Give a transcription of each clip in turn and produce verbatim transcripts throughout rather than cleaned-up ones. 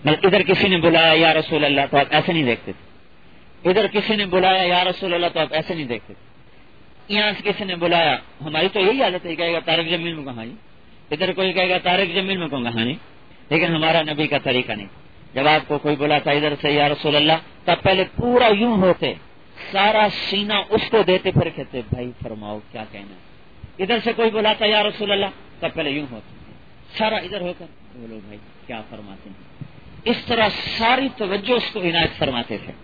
ادھر کسی نے بلایا یا رسول اللہ تو آپ ایسے نہیں دیکھتے تھے، ادھر کسی نے بلایا یا رسول اللہ تو آپ ایسے نہیں دیکھتے تھے، یہاں سے کسی نے بلایا، ہماری تو یہی عادت ہے، کہے گا طارق جمیل میں کہاں جی، ادھر کوئی کہے گا طارق جمیل میں کہوں کہاں نہیں، لیکن ہمارا نبی کا طریقہ نہیں۔ جب آپ کو کوئی بلاتا ادھر سے یا رسول اللہ تب پہلے پورا یوں ہوتے، سارا سینہ اس کو دیتے، پھر کہتے بھائی فرماؤ کیا کہنا ہے۔ ادھر سے کوئی بلاتا یا رسول اللہ تب پہلے یوں ہوتے، سارا ادھر ہو کر بولو بھائی کیا فرماتے ہیں۔ اس طرح ساری توجہ اس کو عنایت فرماتے تھے۔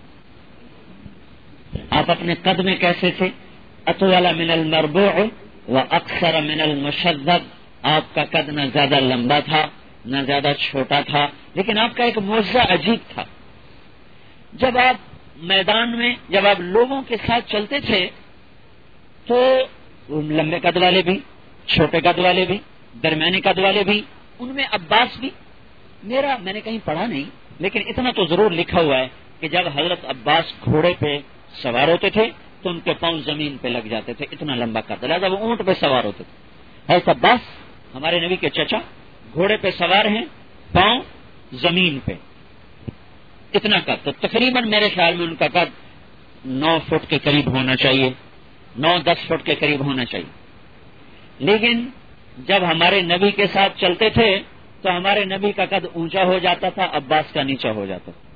آپ اپنے قد میں کیسے تھے؟ اطول من المربوع و اکثر من المشذب، آپ کا قد نہ زیادہ لمبا تھا نہ زیادہ چھوٹا تھا، لیکن آپ کا ایک معجزہ عجیب تھا۔ جب آپ میدان میں، جب آپ لوگوں کے ساتھ چلتے تھے تو لمبے قد والے بھی، چھوٹے قد والے بھی، درمیانی قد والے بھی، ان میں عباس بھی، میرا میں نے کہیں پڑھا نہیں لیکن اتنا تو ضرور لکھا ہوا ہے کہ جب حضرت عباس گھوڑے پہ سوار ہوتے تھے تو ان کے پاؤں زمین پہ لگ جاتے تھے، اتنا لمبا قد، لہٰذا وہ اونٹ پہ سوار ہوتے تھے۔ حضرت عباس ہمارے نبی کے چچا گھوڑے پہ سوار ہیں، پاؤں زمین پہ، اتنا قد، تو تقریباً میرے خیال میں ان کا قد نو فٹ کے قریب ہونا چاہیے، نو دس فٹ کے قریب ہونا چاہیے۔ لیکن جب ہمارے نبی کے ساتھ چلتے تھے تو ہمارے نبی کا قد اونچا ہو جاتا تھا، عباس کا نیچا ہو جاتا تھا۔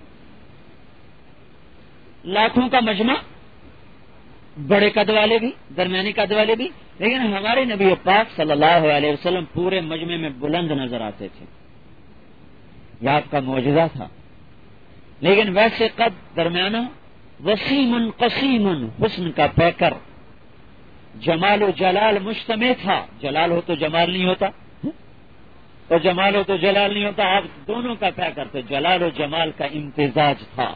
لاکھوں کا مجمع، بڑے قد والے بھی، درمیانی قد والے بھی، لیکن ہمارے نبی پاک صلی اللہ علیہ وسلم پورے مجمع میں بلند نظر آتے تھے، یہ آپ کا معجزہ تھا۔ لیکن ویسے قد درمیانہ، وسیم قسیم، حسن کا پیکر، جمال و جلال مجتمع تھا، جلال ہو تو جمال نہیں ہوتا اور جمال ہو تو جلال نہیں ہوتا، آپ دونوں کا پیکر تھے، جلال و جمال کا امتزاج تھا۔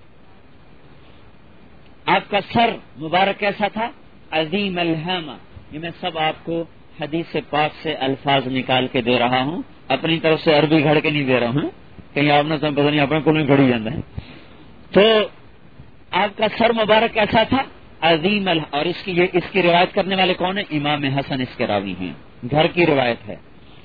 آپ کا سر مبارک کیسا تھا؟ عظیم الہامہ، یہ میں سب آپ کو حدیث پاک سے الفاظ نکال کے دے رہا ہوں، اپنی طرف سے عربی گھڑ کے نہیں دے رہا ہوں، کہیں آپ نے سب پتہ نہیں اپنے کو نہیں گھڑی جاتا ہے۔ تو آپ کا سر مبارک کیسا تھا؟ عظیم الہ، اور اس کی یہ اس کی روایت کرنے والے کون ہیں؟ امام حسن اس کے راوی ہیں، گھر کی روایت ہے۔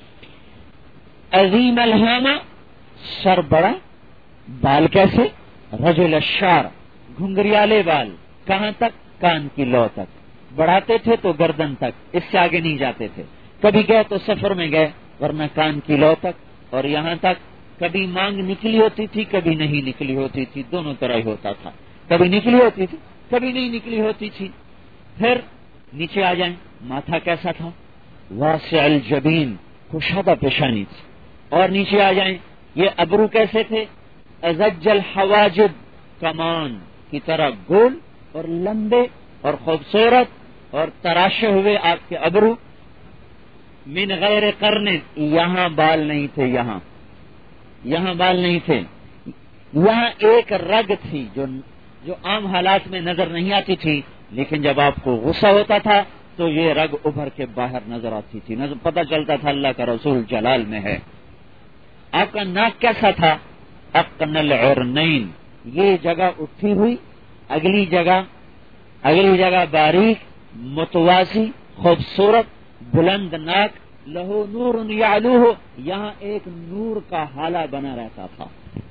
عظیم الہامہ، سر بڑا، بال کیسے؟ رجل الشعر، گھنگریالے بال، کہاں تک؟ کان کی لو تک، بڑھاتے تھے تو گردن تک، اس سے آگے نہیں جاتے تھے، کبھی گئے تو سفر میں گئے ورنہ کان کی لو تک اور یہاں تک، کبھی مانگ نکلی ہوتی تھی کبھی نہیں نکلی ہوتی تھی، دونوں طرح ہوتا تھا، کبھی نکلی ہوتی تھی کبھی نہیں نکلی ہوتی تھی۔ پھر نیچے آ جائیں، ماتھا کیسا تھا؟ واسع الجبین، کشادہ پیشانی تھی، اور نیچے آ جائیں، یہ ابرو کیسے تھے؟ ازج الحواجب، کمان کی طرح گول اور لمبے اور خوبصورت اور تراشے ہوئے آپ کے ابرو، من غیر قرن، یہاں بال نہیں تھے، یہاں یہاں بال نہیں تھے، یہاں ایک رگ تھی جو جو عام حالات میں نظر نہیں آتی تھی، لیکن جب آپ کو غصہ ہوتا تھا تو یہ رگ ابھر کے باہر نظر آتی تھی، نظر پتہ چلتا تھا اللہ کا رسول جلال میں ہے۔ آپ کا ناک کیسا تھا؟ اقن العرنین، یہ جگہ اٹھی ہوئی، اگلی جگہ اگلی جگہ باریک، متوازی، خوبصورت، بلند ناک، لہو نور یعلوہ، یہاں ایک نور کا حالہ بنا رہتا تھا۔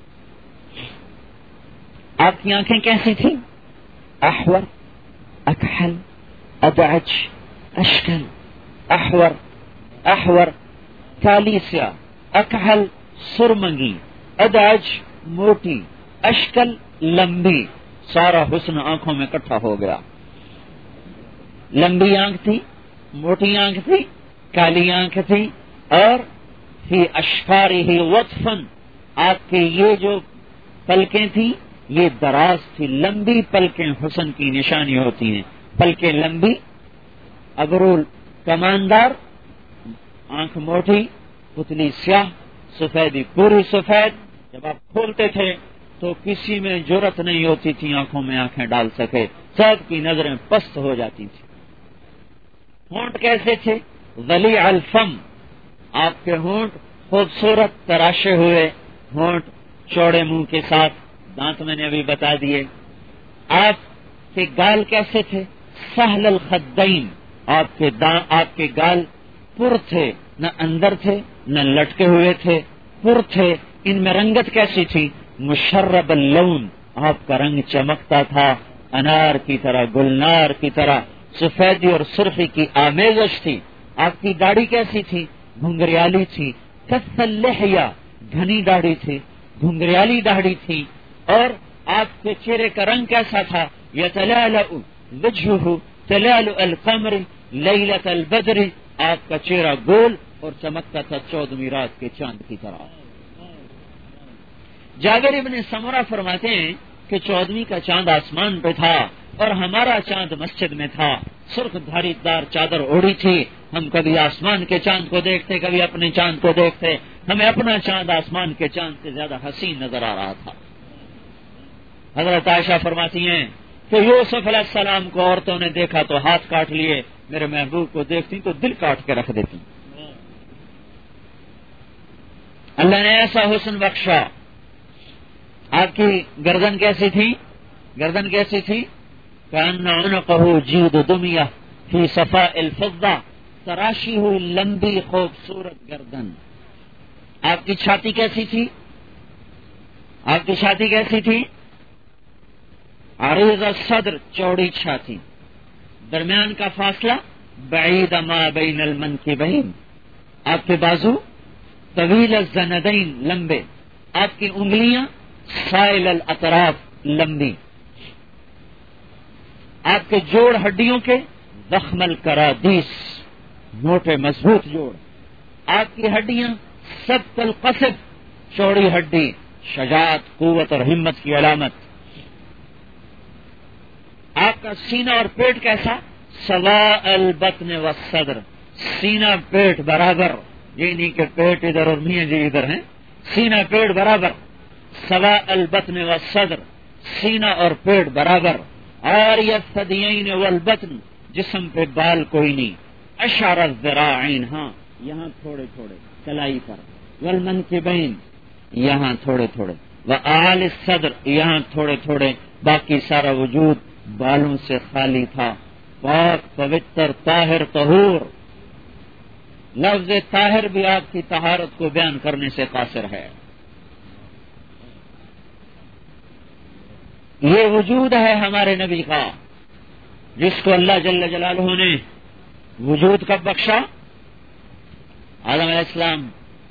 آپ کی آنکھیں کیسی تھیں؟ احور، اکحل، ادعج، اشکل، احور احور کالی سیاہ، اکحل سرمنگی، ادعج موٹی، اشکل لمبی، سارا حسن آنکھوں میں اکٹھا ہو گیا۔ لمبی آنکھ تھی، موٹی آنکھ تھی، کالی آنکھ تھی، اور فی اشفارہ وطفن، آپ کے یہ جو پلکیں تھیں یہ دراز تھی، لمبی پلکیں حسن کی نشانی ہوتی ہیں، پلکیں لمبی، ابرول کماندار، آنکھ موٹی، پتلی سیاہ، سفیدی پوری سفید، جب آپ کھولتے تھے تو کسی میں جرت نہیں ہوتی تھی آنکھوں میں آنکھیں ڈال سکے، سب کی نظریں پست ہو جاتی تھی۔ ہونٹ کیسے تھے؟ ذلیع الفم، آپ کے ہونٹ خوبصورت تراشے ہوئے ہونٹ، چوڑے منہ کے ساتھ، دانت میں نے ابھی بتا دیے۔ آپ کے گال کیسے تھے؟ سہل الخدین، آپ کے دان آپ کے گال پر تھے، نہ اندر تھے نہ لٹکے ہوئے تھے، پر تھے، ان میں رنگت کیسی تھی؟ مشرب اللون، آپ کا رنگ چمکتا تھا انار کی طرح، گلنار کی طرح، سفیدی اور سرخی کی آمیزش تھی۔ آپ کی داڑھی کیسی تھی؟ گھنگریالی تھی۔ کث اللحیہ، گھنی داڑھی تھی، گھنگریالی داڑھی تھی۔ اور آپ کے چہرے کا رنگ کیسا تھا؟ یتلالأ وجهه تلالؤ القمر لیلۃ البدر، آپ کا چہرہ گول اور چمکتا تھا چودہویں رات کے چاند کی طرح۔ جابر ابن سمرہ فرماتے ہیں کہ چودہویں کا چاند آسمان پہ تھا اور ہمارا چاند مسجد میں تھا، سرخ دھاری دار چادر اوڑھی تھی۔ ہم کبھی آسمان کے چاند کو دیکھتے، کبھی اپنے چاند کو دیکھتے، ہمیں اپنا چاند آسمان کے چاند سے زیادہ حسین نظر آ رہا تھا۔ حضرت عائشہ فرماتی ہیں کہ یوسف علیہ السلام کو عورتوں نے دیکھا تو ہاتھ کاٹ لیے، میرے محبوب کو دیکھتی تو دل کاٹ کے رکھ دیتی۔ اللہ نے ایسا حسن بخشا۔ آپ کی گردن کیسی تھی؟ گردن کیسی تھی؟ کأن عنقہ جید دمیہ فی صفاء الفضہ، تراشی ہوئی لمبی خوبصورت گردن۔ آپ کی چھاتی کیسی تھی؟ آپ کی چھاتی کیسی تھی؟ عریض الصدر، چوڑی چھاتی، درمیان کا فاصلہ بعید ما بین المنکبین، آپ کے بازو طویل الزندین، لمبے، آپ کی انگلیاں سائل الاطراف، لمبی، آپ کے جوڑ ہڈیوں کے ضخم الکرادیس، موٹے مضبوط جوڑ، آپ کی ہڈیاں سبط القصب، چوڑی ہڈی، شجاعت، قوت اور ہمت کی علامت۔ آپ کا سینہ اور پیٹ کیسا؟ سواء البطن والصدر، سینہ پیٹ برابر، یہ نہیں کہ پیٹ ادھر اور میاں جی ادھر ہیں، سینہ پیٹ برابر، سواء البطن والصدر، سینہ اور پیٹ برابر، اور الثدیین والبطن، جسم پہ بال کوئی نہیں، اشعر الذراعین، ہاں یہاں تھوڑے تھوڑے کلائی پر، والمنکبین، یہاں تھوڑے تھوڑے، وآل الصدر، یہاں تھوڑے تھوڑے، باقی سارا وجود بالوں سے خالی تھا، پاک پوتر طاہر طہور۔ لفظ طاہر بھی آپ کی طہارت کو بیان کرنے سے قاصر ہے۔ یہ وجود ہے ہمارے نبی کا، جس کو اللہ جل جلالہ نے وجود کب بخشا؟ آدم علیہ السلام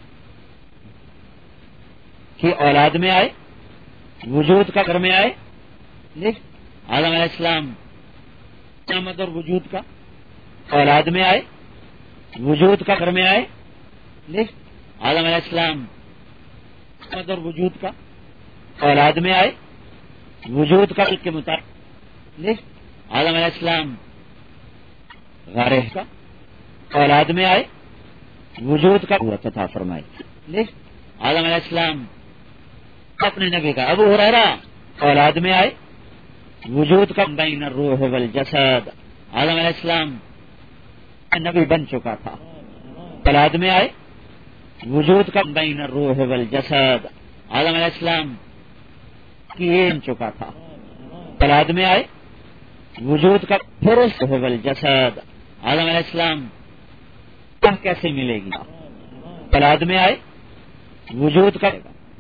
کی اولاد میں آئے، وجود کا گھر میں آئے، آدم علیہ السلام قیامت اور وجود کا اولاد میں آئے، وجود کا گھر میں آئے، آدم علیہ السلام قیامت اور وجود کا اولاد میں آئے، وجود کا کے مطابق آدم علیہ السلام غارہ کا اولاد میں آئے، وجود کا عطا فرمائے۔ آدم علیہ السلام اپنے نبی کا ابو ہریرہ اولاد میں آئے، وجود کا بین الروح والجسد، آدم علیہ السلام نبی بن چکا تھا، اولاد میں آئے، وجود کا بین الروح والجسد، آدم علیہ السلام کی بن چکا تھا، اولاد میں آئے، وجود کا پھر روح والجسد، آدم علیہ السلام کیسے ملے گی؟ اولاد میں آئے، وجود کا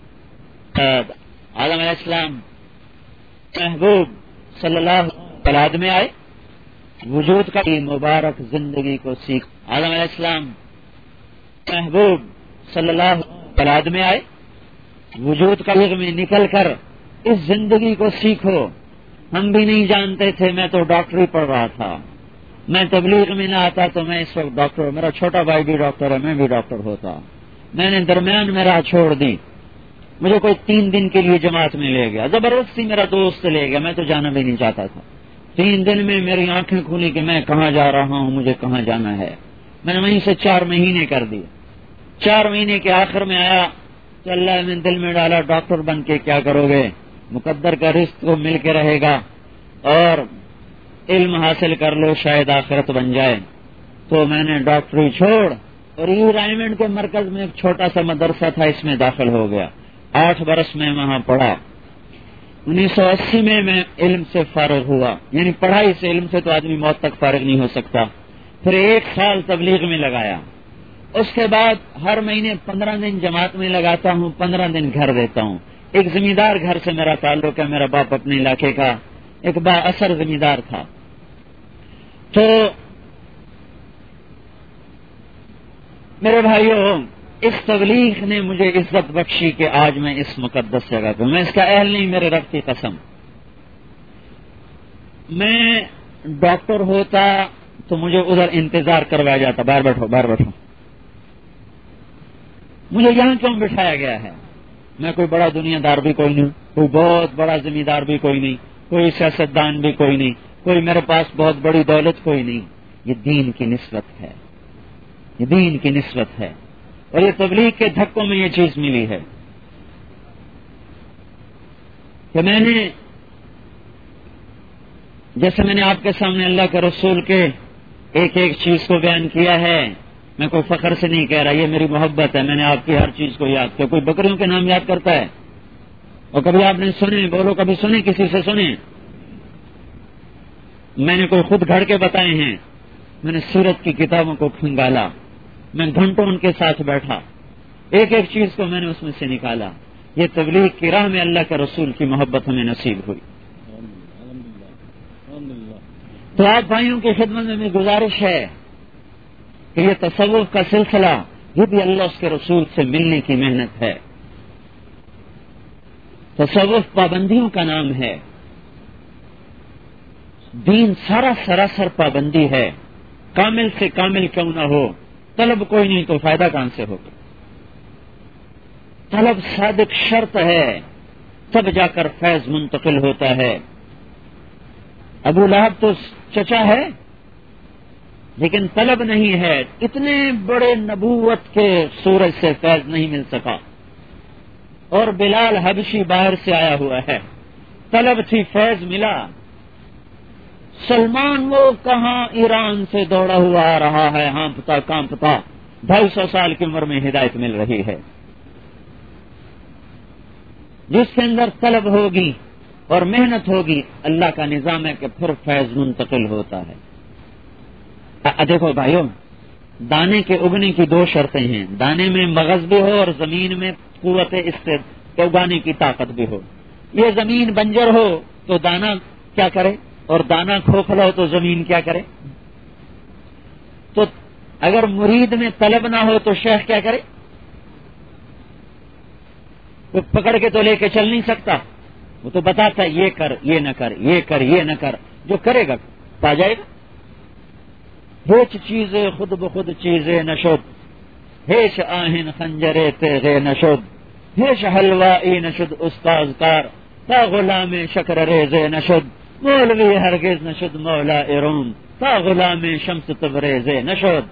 آدم علیہ السلام محبوب صلی اللہ اولاد میں آئے، وجود کا مبارک زندگی کو سیکھ، آدم علیہ السلام محبوب صلی اللہ اولاد میں آئے، وجود کا میں نکل کر اس زندگی کو سیکھو۔ ہم بھی نہیں جانتے تھے، میں تو ڈاکٹری پڑھ رہا تھا، میں تبلیغ میں نہ آتا تو میں اس وقت ڈاکٹر، میرا چھوٹا بھائی بھی ڈاکٹر ہے، میں بھی ڈاکٹر ہوتا۔ میں نے درمیان میں راہ چھوڑ دی، مجھے کوئی تین دن کے لیے جماعت میں لے گیا، زبردستی میرا دوست لے گیا، میں تو جانا بھی نہیں چاہتا تھا۔ تین دن میں میری آنکھیں کھلی کہ میں کہاں جا رہا ہوں، مجھے کہاں جانا ہے۔ میں نے وہیں سے چار مہینے کر دیے۔ چار مہینے کے آخر میں آیا تو اللہ نے دل میں ڈالا ڈاکٹر بن کے کیا کرو گے، مقدر کا رزق تو مل کے رہے گا اور علم حاصل کر لو، شاید آخرت بن جائے۔ تو میں نے ڈاکٹری چھوڑ اور یہ رائمنڈ کے مرکز میں ایک چھوٹا سا مدرسہ تھا، اس میں داخل ہو گیا۔ آٹھ برس میں وہاں پڑھا۔ انیس سو اسی میں میں علم سے فارغ ہوا، یعنی پڑھائی سے، علم سے تو آدمی موت تک فارغ نہیں ہو سکتا۔ پھر ایک سال تبلیغ میں لگایا، اس کے بعد ہر مہینے پندرہ دن جماعت میں لگاتا ہوں، پندرہ دن گھر دیتا ہوں. ایک زمیندار گھر سے میرا تعلق ہے، میرا باپ اپنے علاقے کا ایک با اثر زمیندار تھا. تو میرے بھائیوں، اس تبلیغ نے مجھے عزت بخشی کہ آج میں اس مقدس جگہ پہ، میں اس کا اہل نہیں، میرے رب کی قسم. میں ڈاکٹر ہوتا تو مجھے ادھر انتظار کروایا جاتا، باہر بیٹھو باہر بیٹھو. مجھے یہاں کیوں بٹھایا گیا ہے؟ میں کوئی بڑا دنیا دار بھی کوئی نہیں، کوئی بہت بڑا زمیندار بھی کوئی نہیں، کوئی سیاستدان بھی کوئی نہیں، کوئی میرے پاس بہت بڑی دولت کوئی نہیں. یہ دین کی نسبت ہے، یہ دین کی نسبت ہے. اور یہ تبلیغ کے دھکوں میں یہ چیز ملی ہے کہ میں نے، جیسے میں نے آپ کے سامنے اللہ کے رسول کے ایک ایک چیز کو بیان کیا ہے، میں کوئی فخر سے نہیں کہہ رہا، یہ میری محبت ہے. میں نے آپ کی ہر چیز کو یاد کیا. کوئی بکریوں کے نام یاد کرتا ہے؟ اور کبھی آپ نے سنے؟ بولو کبھی سنے؟ کسی سے سنے؟ میں نے کوئی خود گھڑ کے بتائے ہیں. میں نے سیرت کی کتابوں کو کھنگالا، میں گھنٹوں ان کے ساتھ بیٹھا، ایک ایک چیز کو میں نے اس میں سے نکالا. یہ تبلیغ کی راہ میں اللہ کے رسول کی محبت ہمیں نصیب ہوئی. تو آپ بھائیوں کی خدمت میں میری گزارش ہے کہ یہ تصوف کا سلسلہ، یہ بھی اللہ اس کے رسول سے ملنے کی محنت ہے. تصوف پابندیوں کا نام ہے. دین سارا سراسر پابندی ہے. کامل سے کامل کیوں نہ ہو، طلب کوئی نہیں تو فائدہ کہاں سے ہوگا؟ طلب صادق شرط ہے، تب جا کر فیض منتقل ہوتا ہے. ابو لہب تو چچا ہے لیکن طلب نہیں ہے. اتنے بڑے نبوت کے سورج سے فیض نہیں مل سکا. اور بلال حبشی باہر سے آیا ہوا ہے، طلب تھی، فیض ملا. سلمان وہ کہاں ایران سے دوڑا ہوا آ رہا ہے، ہانپتا کانپتا، ڈھائی سو سال کی عمر میں ہدایت مل رہی ہے. جس کے اندر طلب ہوگی اور محنت ہوگی، اللہ کا نظام ہے کہ پھر فیض منتقل ہوتا ہے. دیکھو بھائیوں، دانے کے اگنے کی دو شرطیں ہیں، دانے میں مغز بھی ہو اور زمین میں قوت اس سے اگانے کی طاقت بھی ہو. یہ زمین بنجر ہو تو دانا کیا کرے، اور دانا کھوکھلا ہو تو زمین کیا کرے؟ تو اگر مرید میں طلب نہ ہو تو شیخ کیا کرے؟ وہ پکڑ کے تو لے کے چل نہیں سکتا. وہ تو بتاتا ہے یہ کر یہ نہ کر، یہ کر یہ نہ کر. جو کرے گا پا جائے گا. ہیچ چیزیں خود بخود چیزیں نشد، ہیچ آہن خنجرے تیغے نشد، ہیچ حلوائی نشد استاذ کار، تا غلام شکر ریزے نشد، مولوی ہرگز نشد مولا اروم، تا غلام شمس تبریزے نشد.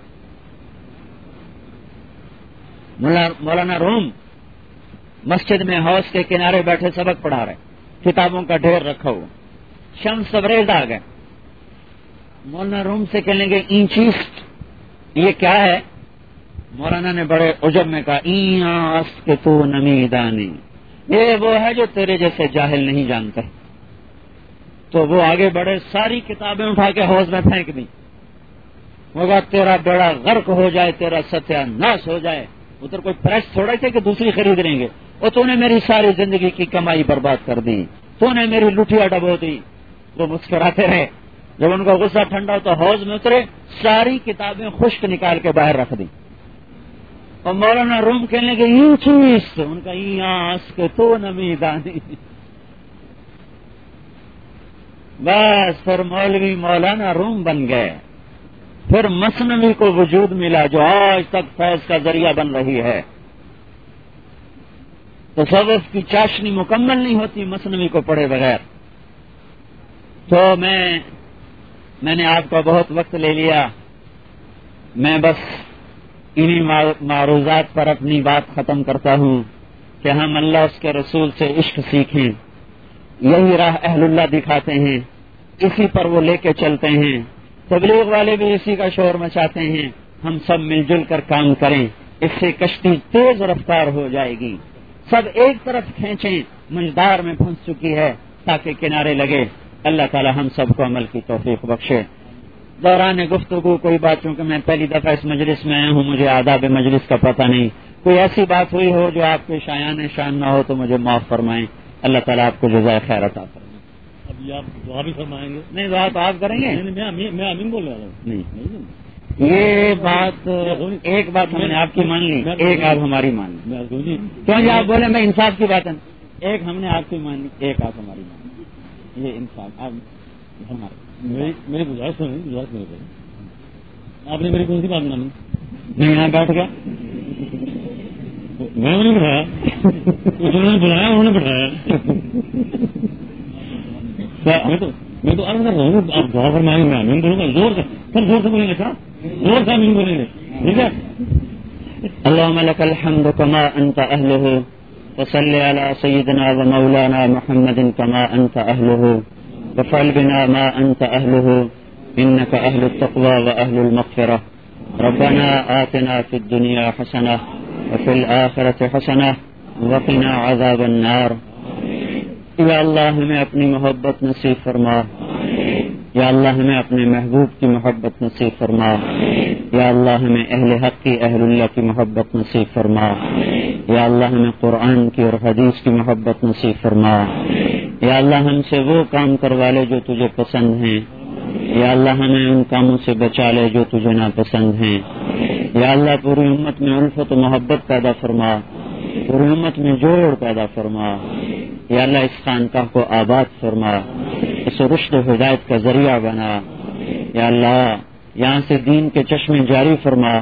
مولانا روم مسجد میں حوض کے کنارے بیٹھے سبق پڑھا رہے، کتابوں کا ڈھیر رکھا ہوا. شمس تبریز آ گئے. مولانا روم سے کہنے گے اینچیسٹ یہ کیا ہے؟ مولانا نے بڑے عجب میں کہا این آس کے تو نمیدانی، یہ وہ ہے جو تیرے جیسے جاہل نہیں جانتے. تو وہ آگے بڑے، ساری کتابیں اٹھا کے حوض میں پھینک دی. ہوگا تیرا بیڑا غرق ہو جائے، تیرا ستیہ ناش ہو جائے. ادھر کوئی پریس تھوڑا تھے کہ دوسری خرید لیں گے. اور تو نے میری ساری زندگی کی کمائی برباد کر دی، تو نے میری لٹھیا ڈبو دی. وہ مسکراتے رہے. جب ان کا غصہ ٹھنڈا تو حوض میں اترے، ساری کتابیں خشک نکال کے باہر رکھ دی. اور مولانا روم کہنے کے یوں چیز ان کا آس کے تو نمیدانی. بس پھر مولوی مولانا روم بن گئے. پھر مثنوی کو وجود ملا جو آج تک فیض کا ذریعہ بن رہی ہے. تصوف کی چاشنی مکمل نہیں ہوتی مثنوی کو پڑھے بغیر. تو میں میں نے آپ کا بہت وقت لے لیا. میں بس انہی معروضات پر اپنی بات ختم کرتا ہوں کہ ہم اللہ اس کے رسول سے عشق سیکھیں. یہی راہ اہل اللہ دکھاتے ہیں، اسی پر وہ لے کے چلتے ہیں. تبلیغ والے بھی اسی کا شور مچاتے ہیں. ہم سب مل جل کر کام کریں، اس سے کشتی تیز رفتار ہو جائے گی. سب ایک طرف کھینچیں، منجدار میں پھنس چکی ہے تاکہ کنارے لگے. اللہ تعالی ہم سب کو عمل کی توفیق بخشے. دوران گفتگو کوئی بات، چونکہ میں پہلی دفعہ اس مجلس میں آیا ہوں، مجھے آداب مجلس کا پتہ نہیں، کوئی ایسی بات ہوئی ہو جو آپ کے شایان شان نہ ہو تو مجھے معاف فرمائیں. اللہ تعالیٰ آپ کو جزائے خیر عطا فرمائے. ابھی آپ دعا بھی فرمائیں گے؟ نہیں، دعا تو آپ کریں گے. میں امین بول رہا ہوں. نہیں، یہ بات ایک بات ہم نے آپ کی مان لی، ایک آپ ہماری مان لی. کیوں جی آپ بولے میں انصاف کی بات ہے، ایک ہم نے آپ کی مان لی، ایک آپ ہماری مان لی. یہ انصاف آپ ہمارے. میری گزارش تو نہیں، گزارش میرے کو آپ نے میری کون سی بات مانی؟ نہیں، یہاں بیٹھ گیا میں نے بٹھایا، انہوں نے بلایا، انہوں نے بٹھایا. میں تو عرض کر رہا ہوں آپ دعا فرمائیں گے، آمین بولوں گا. زور سے سب زور سے بولیں گے، کیا زور سے آمین بولیں گے، ٹھیک ہے. اللهم لك الحمد كما انت اهله وصل على سيدنا ومولانا محمد كما انت اهله وفعل بنا ما انت اهله انك اهل التقوى واهل المغفرة. ربنا آتنا في الدنيا حسنة وفي الآخرة حسنة وقنا عذاب النار. یا اللہ ہمیں اپنی محبت نصیب فرما، یا اللہ ہمیں اپنے محبوب کی محبت نصیب فرما، یا اللہ ہمیں اہل حق کی، اہل اللہ کی محبت نصیب فرما، یا اللہ ہمیں قرآن کی اور حدیث کی محبت نصیب فرما. یا اللہ ہم سے وہ کام کروا لے جو تجھے پسند ہیں، یا اللہ ہمیں ان کاموں سے بچا لے جو تجھے ناپسند ہیں. یا اللہ پوری امت میں الفت و محبت پیدا فرما، پوری امت میں جوڑ پیدا فرما. یا اللہ اس خانقاہ کو آباد فرما، اس رشد و ہدایت کا ذریعہ بنا. یا اللہ یہاں سے دین کے چشمے جاری فرما،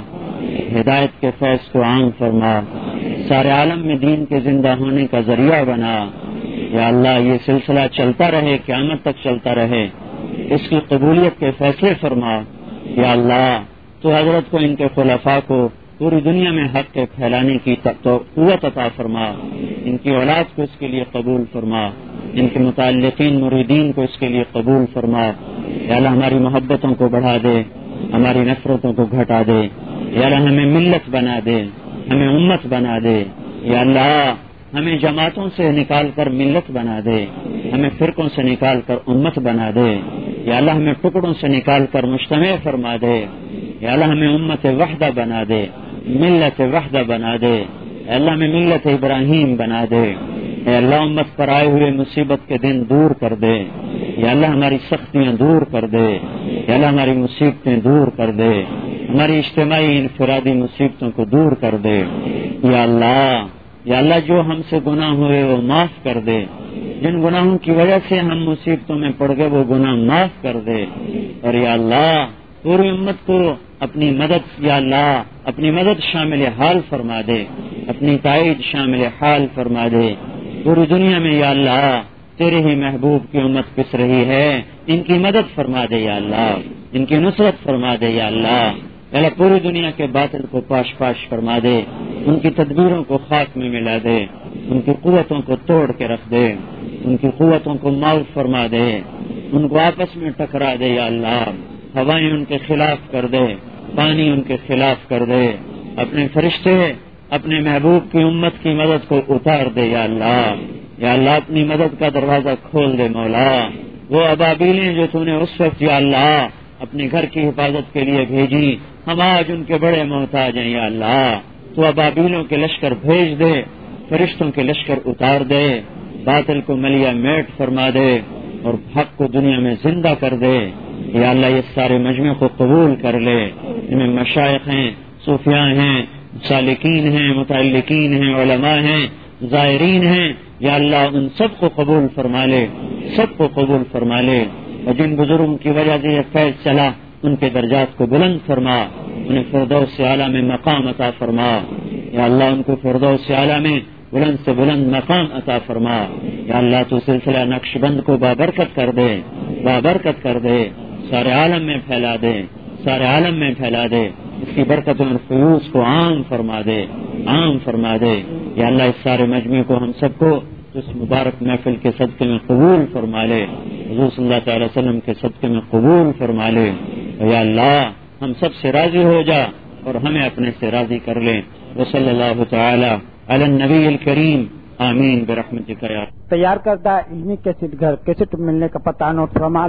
ہدایت کے فیض کو عام فرما، سارے عالم میں دین کے زندہ ہونے کا ذریعہ بنا. یا اللہ یہ سلسلہ چلتا رہے، قیامت تک چلتا رہے، اس کی قبولیت کے فیصلے فرما. یا اللہ تو حضرت کو، ان کے خلفاء کو پوری دنیا میں حق کے پھیلانے کی قوت عطا فرما، ان کی اولاد کو اس کے لیے قبول فرما، ان کے متعلقین مریدین کو اس کے لیے قبول فرما. یا اللہ ہماری محبتوں کو بڑھا دے، ہماری نفرتوں کو گھٹا دے. یا اللہ ہمیں ملت بنا دے، ہمیں امت بنا دے. یا اللہ ہمیں جماعتوں سے نکال کر ملت بنا دے، ہمیں فرقوں سے نکال کر امت بنا دے. یا اللہ ہمیں ٹکڑوں سے نکال کر مجتمع فرما دے. یا اللہ ہمیں امت وحدہ بنا دے، ملت وحدہ بنا دے. اے اللہ ہمیں ملت ابراہیم بنا دے. اے اللہ امت پر آئے ہوئے مصیبت کے دن دور کر دے. یا اللہ ہماری سختیاں دور کر دے. یا اللہ ہماری مصیبتیں دور کر دے، ہماری اجتماعی انفرادی مصیبتوں کو دور کر دے. یا اللہ یا اللہ جو ہم سے گناہ ہوئے وہ معاف کر دے، جن گناہوں کی وجہ سے ہم مصیبتوں میں پڑ گئے وہ گناہ معاف کر دے. اور یا اللہ پوری امت کو اپنی مدد، یا اللہ اپنی مدد شامل حال فرما دے، اپنی تائید شامل حال فرما دے. پوری دنیا میں یا اللہ تیرے ہی محبوب کی امت پس رہی ہے، ان کی مدد فرما دے یا اللہ، ان کی نصرت فرما دے یا اللہ. اللہ پوری دنیا کے باطل کو پاش پاش فرما دے، ان کی تدبیروں کو خاک میں ملا دے، ان کی قوتوں کو توڑ کے رکھ دے، ان کی قوتوں کو معاف فرما دے، ان کو آپس میں ٹکرا دے یا اللہ. ہوائیں ان کے خلاف کر دے، پانی ان کے خلاف کر دے. اپنے فرشتے اپنے محبوب کی امت کی مدد کو اتار دے یا اللہ. یا اللہ اپنی مدد کا دروازہ کھول دے مولا. وہ ابابیلیں جو تو نے اس وقت یا اللہ اپنے گھر کی حفاظت کے لیے بھیجی، ہم آج ان کے بڑے محتاج ہیں یا اللہ. تو ابابیلوں کے لشکر بھیج دے، فرشتوں کے لشکر اتار دے، باطل کو ملیا میٹ فرما دے اور حق کو دنیا میں زندہ کر دے. یا اللہ یہ سارے مجمع کو قبول کر لے. ان میں مشائخ ہیں، صوفیاء ہیں، سالکین ہیں، متعلقین ہیں، علماء ہیں، زائرین ہیں. یا اللہ ان سب کو قبول فرما لے، سب کو قبول فرما لے. اور جن بزرگوں کی وجہ سے یہ فیض چلا ان کے درجات کو بلند فرما، انہیں فردوس اعلیٰ میں مقام عطا فرما. یا اللہ ان کو فردوس اعلیٰ میں بلند سے بلند مقام عطا فرما. یا اللہ تو سلسلہ نقش بند کو بابرکت کر دے، بابرکت کر دے، سارے عالم میں پھیلا دے، سارے عالم میں پھیلا دے. اس کی برکتوں اور فیوز کو عام فرما دے، عام فرما دے. یا اللہ اس سارے مجمع کو ہم سب کو اس مبارک محفل کے صدقے میں قبول فرما لے، حضور صلی اللہ تعالی وسلم کے صدقے میں قبول فرما لے. یا اللہ ہم سب سے راضی ہو جا اور ہمیں اپنے سے راضی کر لے. وصلی اللہ تعالی علی النبی الکریم، آمین برحمتک یا. تیار کردہ علمی کیسٹ گھر کیسٹ ملنے کا پتہ نوٹ فرما لیں.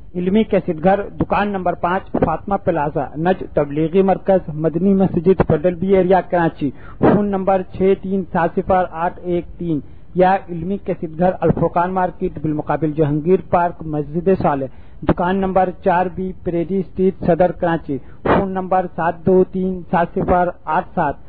علمی کیسٹ گھر، دکان نمبر پانچ، فاطمہ پلازا، نج تبلیغی مرکز، مدنی مسجد، پڈل B area, Karachi. Phone number چھ تین سات صفر آٹھ ایک تین، یا علمی کیسٹ گھر، الفرقان مارکیٹ، بالمقابل جہانگیر پارک، مسجد صالح، دکان نمبر چار بی، پریری اسٹریٹ، صدر، کراچی۔ فون نمبر سات دو تین سات صفر آٹھ سات